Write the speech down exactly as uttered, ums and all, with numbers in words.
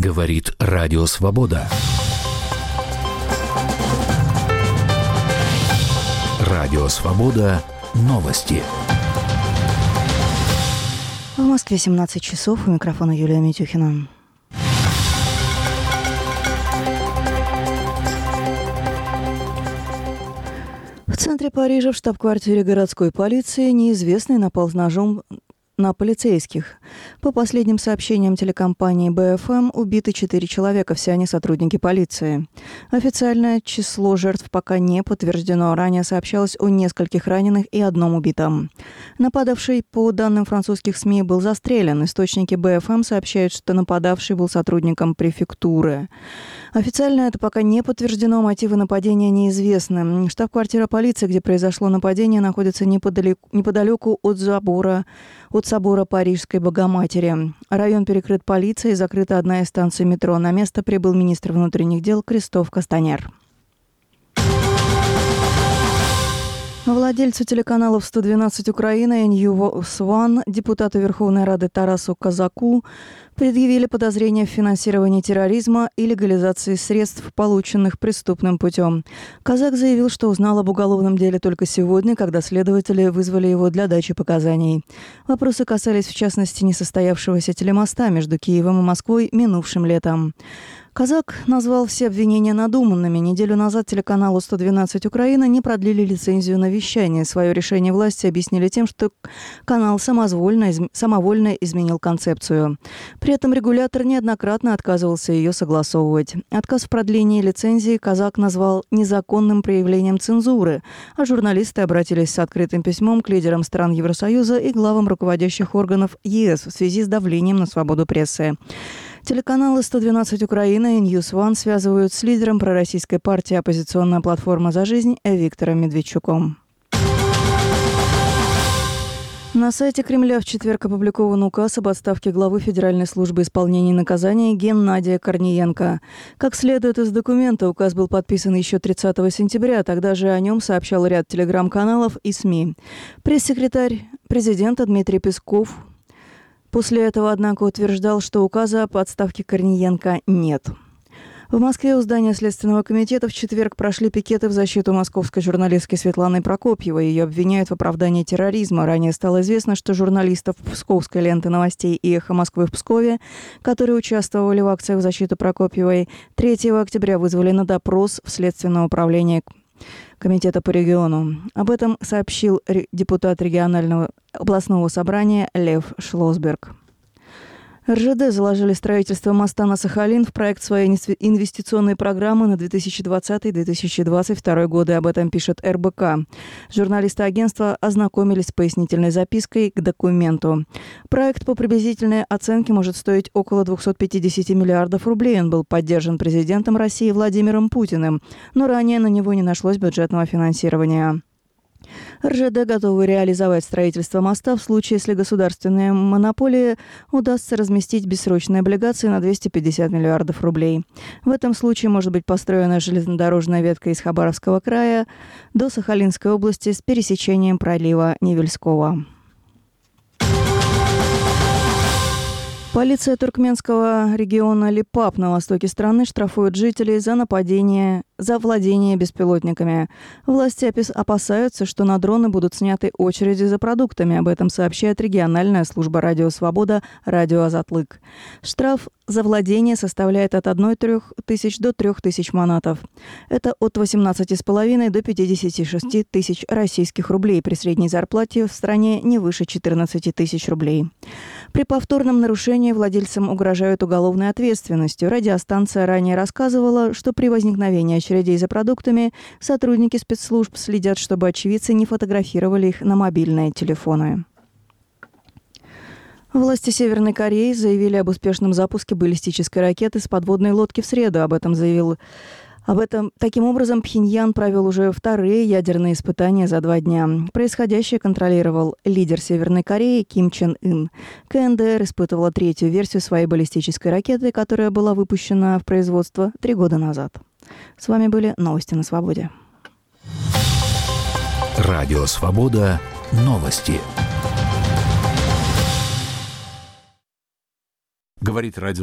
Говорит Радио Свобода. Радио Свобода. Новости. В Москве семнадцать часов. У микрофона Юлия Митюхина. В центре Парижа, в штаб-квартире городской полиции, неизвестный напал с ножом на полицейских. По последним сообщениям телекомпании бэ эф эм, убиты четыре человека, все они сотрудники полиции. Официальное число жертв пока не подтверждено. Ранее сообщалось о нескольких раненых и одном убитом. Нападавший, по данным французских СМИ, был застрелен. Источники бэ эф эм сообщают, что нападавший был сотрудником префектуры. Официально это пока не подтверждено, мотивы нападения неизвестны. Штаб-квартира полиции, где произошло нападение, находится неподалеку, неподалеку от забора, от собора Парижской Богоматери. Район перекрыт полицией, закрыта одна из станций метро. На место прибыл министр внутренних дел Кристоф Кастанер. Владельцу телеканалов сто двенадцать Украина и Ньюс Ван, депутату Верховной Рады Тарасу Казаку, предъявили подозрения в финансировании терроризма и легализации средств, полученных преступным путем. Казак заявил, что узнал об уголовном деле только сегодня, когда следователи вызвали его для дачи показаний. Вопросы касались, в частности, несостоявшегося телемоста между Киевом и Москвой минувшим летом. Казак назвал все обвинения надуманными. Неделю назад телеканалу сто двенадцать Украина не продлили лицензию на вещание. Свое решение власти объяснили тем, что канал самовольно, самовольно изменил концепцию. При этом регулятор неоднократно отказывался ее согласовывать. Отказ в продлении лицензии Казак назвал незаконным проявлением цензуры, а журналисты обратились с открытым письмом к лидерам стран Евросоюза и главам руководящих органов е эс в связи с давлением на свободу прессы. Телеканалы сто двенадцать Украина и Ньюс Ван связывают с лидером пророссийской партии «Оппозиционная платформа за жизнь» Виктором Медведчуком. На сайте Кремля в четверг опубликован указ об отставке главы Федеральной службы исполнения наказаний Геннадия Корниенко. Как следует из документа, указ был подписан еще тридцатого сентября, тогда же о нем сообщал ряд телеграм-каналов и СМИ. Пресс-секретарь президента Дмитрий Песков после этого, однако, утверждал, что указа об отставке Корниенко нет. В Москве у здания Следственного комитета в четверг прошли пикеты в защиту московской журналистки Светланы Прокопьевой. Ее обвиняют в оправдании терроризма. Ранее стало известно, что журналистов Псковской ленты новостей и «Эхо Москвы» в Пскове, которые участвовали в акциях в защиту Прокопьевой, третьего октября вызвали на допрос в Следственное управление комитета по региону. Об этом сообщил депутат регионального областного собрания Лев Шлосберг. эр жэ дэ заложили строительство моста на Сахалин в проект своей инвестиционной программы на две тысячи двадцатый - две тысячи двадцать второй годы. Об этом пишет эр бэ ка. Журналисты агентства ознакомились с пояснительной запиской к документу. Проект по приблизительной оценке может стоить около двести пятьдесят миллиардов рублей. Он был поддержан президентом России Владимиром Путиным, но ранее на него не нашлось бюджетного финансирования. эр жэ дэ готовы реализовать строительство моста в случае, если государственная монополия удастся разместить бессрочные облигации на двести пятьдесят миллиардов рублей. В этом случае может быть построена железнодорожная ветка из Хабаровского края до Сахалинской области с пересечением пролива Невельского. Полиция туркменского региона Липап на востоке страны штрафует жителей за нападение, за владение беспилотниками. Власти опасаются, что на дроны будут сняты очереди за продуктами. Об этом сообщает региональная служба «Радио Свобода» «Радио Азатлык». Штраф за владение составляет от одной тысячи до трех тысяч манатов. Это от восемнадцати с половиной до пятидесяти шести тысяч российских рублей. При средней зарплате в стране не выше четырнадцати тысяч рублей. При повторном нарушении владельцам угрожают уголовной ответственностью. Радиостанция ранее рассказывала, что при возникновении очередей за продуктами сотрудники спецслужб следят, чтобы очевидцы не фотографировали их на мобильные телефоны. Власти Северной Кореи заявили об успешном запуске баллистической ракеты с подводной лодки в среду. Об этом заявил... Об этом, таким образом, Пхеньян провел уже вторые ядерные испытания за два дня. Происходящее контролировал лидер Северной Кореи Ким Чен Ын. ка эн дэ эр испытывала третью версию своей баллистической ракеты, которая была выпущена в производство три года назад. С вами были новости на Свободе. Радио Свобода. Новости. Говорит радио